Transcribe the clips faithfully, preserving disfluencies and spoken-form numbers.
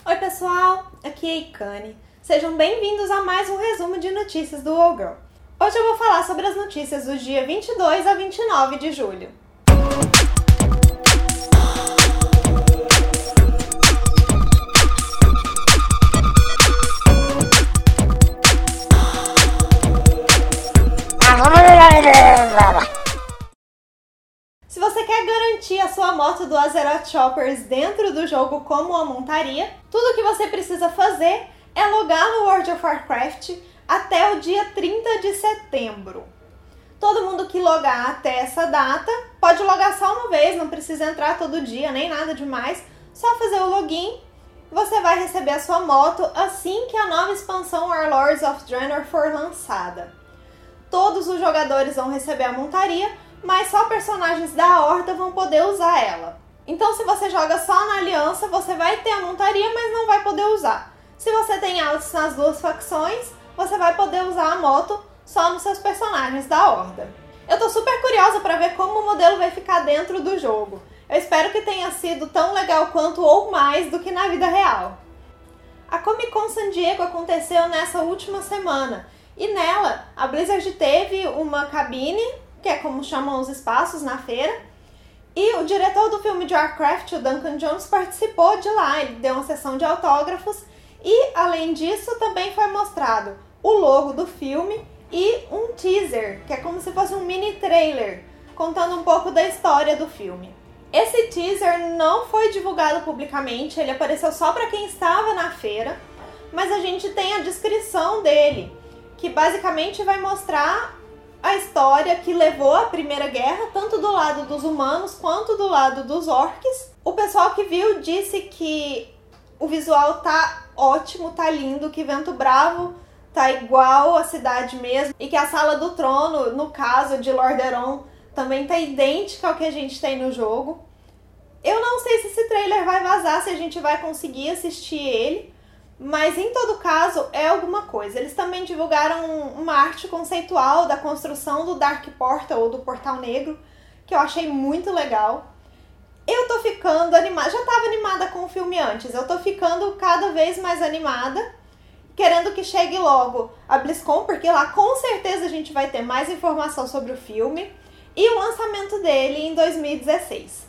Oi pessoal, aqui é a Ikane. Sejam bem-vindos a mais um resumo de notícias do All-Girl. Hoje eu vou falar sobre as notícias do dia vinte e dois a vinte e nove de julho. Se você quer garantir a sua moto do Azeroth Choppers dentro do jogo como uma montaria, tudo que você precisa fazer é logar no World of Warcraft até o dia trinta de setembro. Todo mundo que logar até essa data pode logar só uma vez, não precisa entrar todo dia, nem nada demais, só fazer o login. Você vai receber a sua moto assim que a nova expansão Warlords of Draenor for lançada. Todos os jogadores vão receber a montaria, mas só personagens da Horda vão poder usar ela. Então se você joga só na Aliança, você vai ter a montaria, mas não vai poder usar. Se você tem altos nas duas facções, você vai poder usar a moto só nos seus personagens da Horda. Eu tô super curiosa para ver como o modelo vai ficar dentro do jogo. Eu espero que tenha sido tão legal quanto ou mais do que na vida real. A Comic Con San Diego aconteceu nessa última semana, e nela a Blizzard teve uma cabine, que é como chamam os espaços na feira, e o diretor do filme de Warcraft, o Duncan Jones, participou de lá. Ele deu uma sessão de autógrafos e, além disso, também foi mostrado o logo do filme e um teaser, que é como se fosse um mini trailer, contando um pouco da história do filme. Esse teaser não foi divulgado publicamente, ele apareceu só para quem estava na feira, mas a gente tem a descrição dele, que basicamente vai mostrar a história que levou à Primeira Guerra, tanto do lado dos humanos quanto do lado dos orcs. O pessoal que viu disse que o visual tá ótimo, tá lindo, que Vento Bravo tá igual a cidade mesmo, e que a Sala do Trono, no caso de Lordaeron, também tá idêntica ao que a gente tem no jogo. Eu não sei se esse trailer vai vazar, se a gente vai conseguir assistir ele, mas em todo caso é alguma coisa. Eles também divulgaram uma arte conceitual da construção do Dark Portal, ou do Portal Negro, que eu achei muito legal. Eu tô ficando animada, já tava animada com o filme antes, eu tô ficando cada vez mais animada, querendo que chegue logo a BlizzCon, porque lá com certeza a gente vai ter mais informação sobre o filme, e o lançamento dele em dois mil e dezesseis.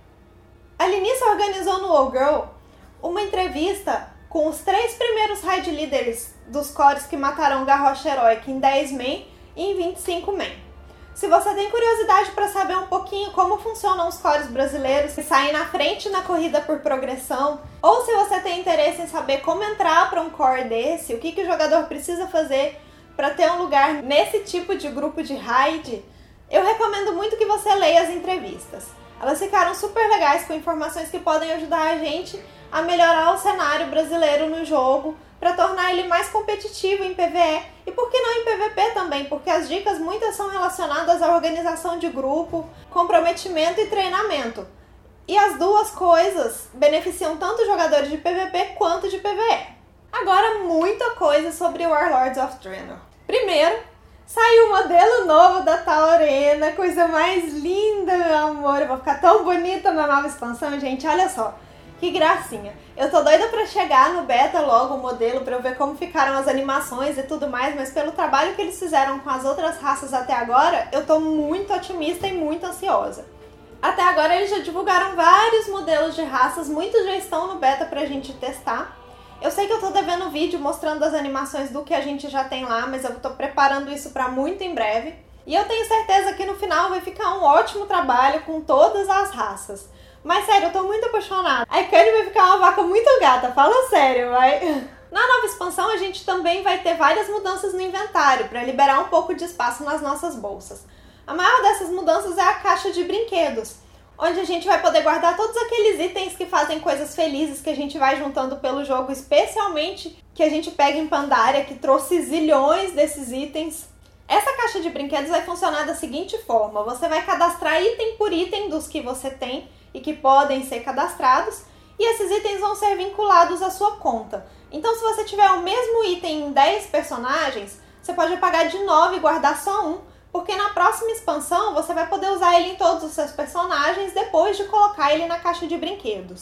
A Linice organizou no All-Girl uma entrevista com os três primeiros raid leaders dos cores que matarão Garrosh Heroic em dez man e em vinte e cinco man. Se você tem curiosidade para saber um pouquinho como funcionam os cores brasileiros que saem na frente na corrida por progressão, ou se você tem interesse em saber como entrar para um core desse, o que, que o jogador precisa fazer para ter um lugar nesse tipo de grupo de raid, eu recomendo muito que você leia as entrevistas. Elas ficaram super legais, com informações que podem ajudar a gente a melhorar o cenário brasileiro no jogo, para tornar ele mais competitivo em P V E, e por que não em P V P também, porque as dicas muitas são relacionadas à organização de grupo, comprometimento e treinamento. E as duas coisas beneficiam tanto os jogadores de P V P quanto de P V E. Agora, muita coisa sobre Warlords of Draenor. Primeiro, saiu o modelo novo da Taurena, coisa mais linda, amor. Eu vou ficar tão bonita na nova expansão, gente, olha só. Que gracinha. Eu tô doida pra chegar no beta logo o modelo, pra eu ver como ficaram as animações e tudo mais, mas pelo trabalho que eles fizeram com as outras raças até agora, eu tô muito otimista e muito ansiosa. Até agora eles já divulgaram vários modelos de raças, muitos já estão no beta pra gente testar. Eu sei que eu tô devendo um vídeo mostrando as animações do que a gente já tem lá, mas eu tô preparando isso pra muito em breve. E eu tenho certeza que no final vai ficar um ótimo trabalho com todas as raças. Mas sério, eu tô muito apaixonada. A Ikane vai ficar uma vaca muito gata, fala sério, vai. Na nova expansão a gente também vai ter várias mudanças no inventário, para liberar um pouco de espaço nas nossas bolsas. A maior dessas mudanças é a caixa de brinquedos, onde a gente vai poder guardar todos aqueles itens que fazem coisas felizes que a gente vai juntando pelo jogo, especialmente que a gente pega em Pandaria, que trouxe zilhões desses itens. Essa caixa de brinquedos vai funcionar da seguinte forma: você vai cadastrar item por item dos que você tem e que podem ser cadastrados, e esses itens vão ser vinculados à sua conta. Então, se você tiver o mesmo item em dez personagens, você pode apagar de nove e guardar só um, porque na próxima expansão você vai poder usar ele em todos os seus personagens depois de colocar ele na caixa de brinquedos.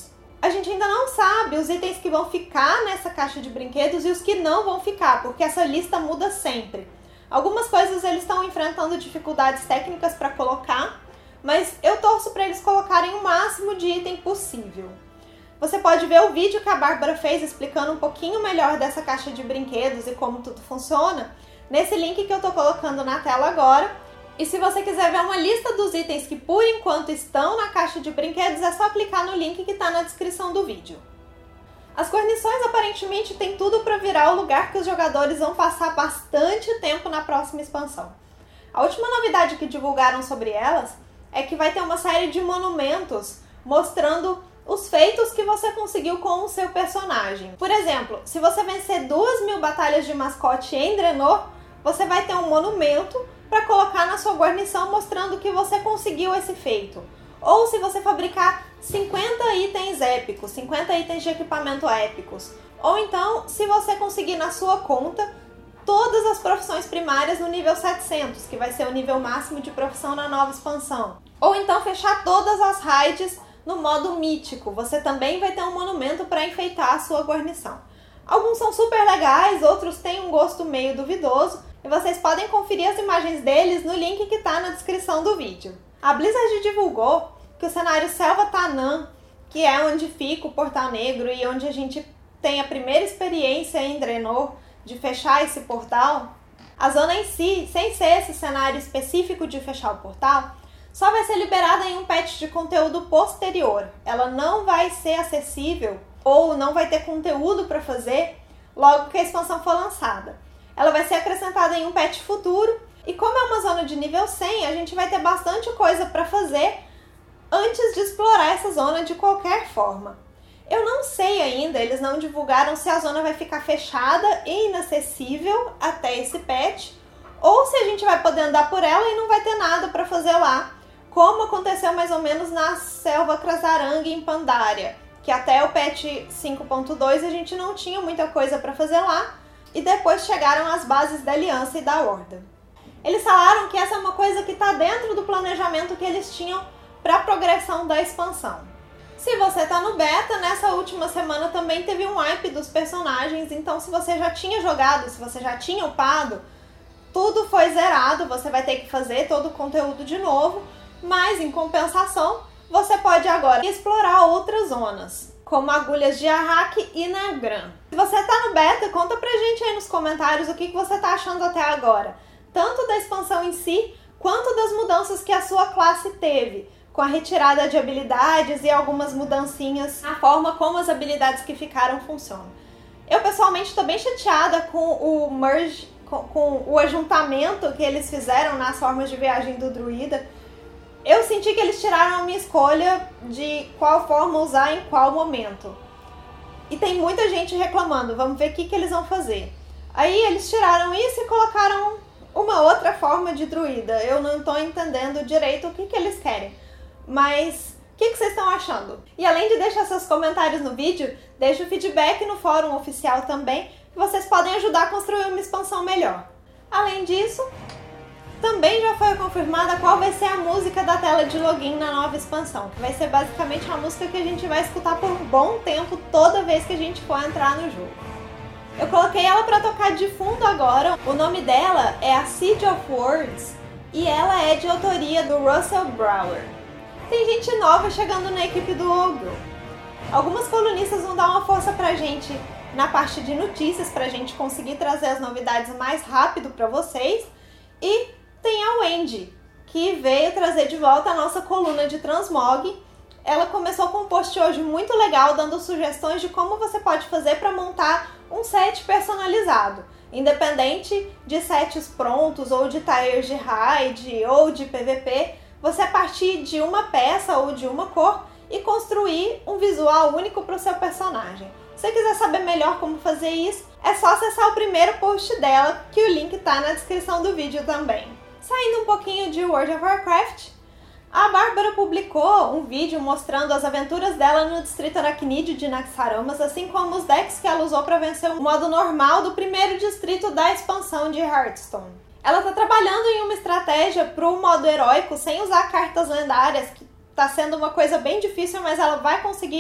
A gente ainda não sabe os itens que vão ficar nessa caixa de brinquedos e os que não vão ficar, porque essa lista muda sempre. Algumas coisas eles estão enfrentando dificuldades técnicas para colocar, mas eu torço para eles colocarem o máximo de item possível. Você pode ver o vídeo que a Bárbara fez explicando um pouquinho melhor dessa caixa de brinquedos e como tudo funciona, nesse link que eu estou colocando na tela agora. E se você quiser ver uma lista dos itens que por enquanto estão na caixa de brinquedos, é só clicar no link que está na descrição do vídeo. As guarnições aparentemente têm tudo para virar o lugar que os jogadores vão passar bastante tempo na próxima expansão. A última novidade que divulgaram sobre elas é que vai ter uma série de monumentos mostrando os feitos que você conseguiu com o seu personagem. Por exemplo, se você vencer duas mil batalhas de mascote em Draenor, você vai ter um monumento para colocar na sua guarnição mostrando que você conseguiu esse feito. Ou se você fabricar cinquenta itens épicos, cinquenta itens de equipamento épicos. Ou então, se você conseguir na sua conta todas as profissões primárias no nível setecentos, que vai ser o nível máximo de profissão na nova expansão. Ou então fechar todas as raids no modo mítico. Você também vai ter um monumento para enfeitar a sua guarnição. Alguns são super legais, outros têm um gosto meio duvidoso, e vocês podem conferir as imagens deles no link que está na descrição do vídeo. A Blizzard divulgou que o cenário Selva Tanaan, que é onde fica o Portal Negro e onde a gente tem a primeira experiência em Draenor de fechar esse portal, a zona em si, sem ser esse cenário específico de fechar o portal, só vai ser liberada em um patch de conteúdo posterior. Ela não vai ser acessível ou não vai ter conteúdo para fazer logo que a expansão for lançada. Ela vai ser acrescentada em um patch futuro, e como é uma zona de nível cem, a gente vai ter bastante coisa para fazer antes de explorar essa zona de qualquer forma. Eu não sei ainda, eles não divulgaram se a zona vai ficar fechada e inacessível até esse patch, ou se a gente vai poder andar por ela e não vai ter nada para fazer lá, como aconteceu mais ou menos na Selva Krasarang em Pandaria, que até o patch cinco ponto dois a gente não tinha muita coisa para fazer lá, e depois chegaram as bases da Aliança e da Horda. Eles falaram que essa é uma coisa que está dentro do planejamento que eles tinham para a progressão da expansão. Se você está no beta, nessa última semana também teve um hype dos personagens, então se você já tinha jogado, se você já tinha upado, tudo foi zerado, você vai ter que fazer todo o conteúdo de novo, mas em compensação, você pode agora explorar outras zonas, como Agulhas de Arrak e Nagrand. Se você está no beta, conta pra gente aí nos comentários o que você está achando até agora, tanto da expansão em si, quanto das mudanças que a sua classe teve, com a retirada de habilidades e algumas mudancinhas na forma como as habilidades que ficaram funcionam. Eu pessoalmente estou bem chateada com o merge, com, com o ajuntamento que eles fizeram nas formas de viagem do druida. Eu senti que eles tiraram a minha escolha de qual forma usar em qual momento. E tem muita gente reclamando, vamos ver o que, que eles vão fazer. Aí eles tiraram isso e colocaram uma outra forma de druida. Eu não estou entendendo direito o que, que eles querem. Mas o que, que vocês estão achando? E além de deixar seus comentários no vídeo, deixe o feedback no fórum oficial também, que vocês podem ajudar a construir uma expansão melhor. Além disso, também já foi confirmada qual vai ser a música da tela de login na nova expansão, que vai ser basicamente a música que a gente vai escutar por um bom tempo toda vez que a gente for entrar no jogo. Eu coloquei ela para tocar de fundo agora. O nome dela é A Siege of Words e ela é de autoria do Russell Brower. Tem gente nova chegando na equipe do Ogro. Algumas colunistas vão dar uma força pra gente na parte de notícias, pra gente conseguir trazer as novidades mais rápido pra vocês. E tem a Wendy, que veio trazer de volta a nossa coluna de Transmog. Ela começou com um post hoje muito legal, dando sugestões de como você pode fazer para montar um set personalizado, independente de sets prontos, ou de tiers de raid, ou de P V P, você partir de uma peça ou de uma cor e construir um visual único para o seu personagem. Se você quiser saber melhor como fazer isso, é só acessar o primeiro post dela, que o link está na descrição do vídeo também. Saindo um pouquinho de World of Warcraft, a Bárbara publicou um vídeo mostrando as aventuras dela no distrito Aracnídeo de Naxxaramas, assim como os decks que ela usou para vencer o modo normal do primeiro distrito da expansão de Hearthstone. Ela está trabalhando em uma estratégia para o modo heróico sem usar cartas lendárias, que está sendo uma coisa bem difícil, mas ela vai conseguir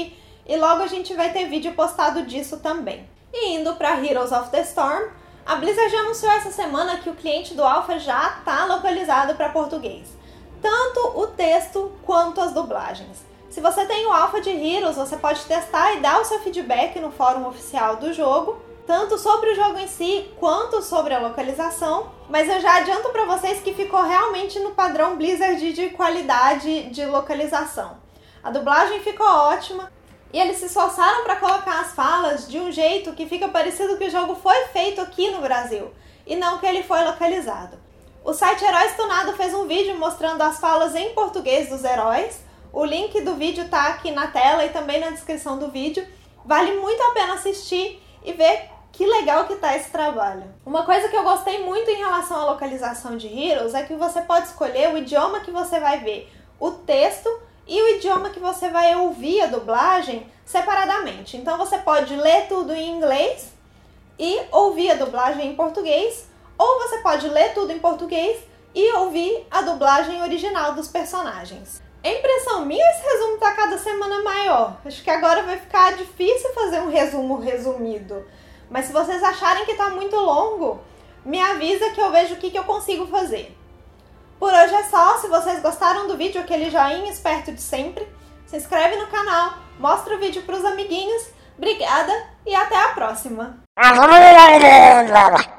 e logo a gente vai ter vídeo postado disso também. E indo para Heroes of the Storm, a Blizzard já anunciou essa semana que o cliente do Alpha já está localizado para português, tanto o texto quanto as dublagens. Se você tem o Alpha de Heroes, você pode testar e dar o seu feedback no fórum oficial do jogo, tanto sobre o jogo em si, quanto sobre a localização, mas eu já adianto para vocês que ficou realmente no padrão Blizzard de qualidade de localização. A dublagem ficou ótima, e eles se esforçaram para colocar as falas de um jeito que fica parecido que o jogo foi feito aqui no Brasil, e não que ele foi localizado. O site Heróis Tunado fez um vídeo mostrando as falas em português dos heróis. O link do vídeo tá aqui na tela e também na descrição do vídeo. Vale muito a pena assistir e ver que legal que tá esse trabalho. Uma coisa que eu gostei muito em relação à localização de Heroes é que você pode escolher o idioma que você vai ver o texto e o idioma que você vai ouvir a dublagem separadamente. Então você pode ler tudo em inglês e ouvir a dublagem em português, ou você pode ler tudo em português e ouvir a dublagem original dos personagens. A impressão minha, esse resumo tá cada semana maior. Acho que agora vai ficar difícil fazer um resumo resumido. Mas se vocês acharem que tá muito longo, me avisa que eu vejo o que, que eu consigo fazer. Por hoje é só. Se vocês gostaram do vídeo, aquele joinha esperto de sempre, se inscreve no canal, mostra o vídeo pros amiguinhos. Obrigada e até a próxima!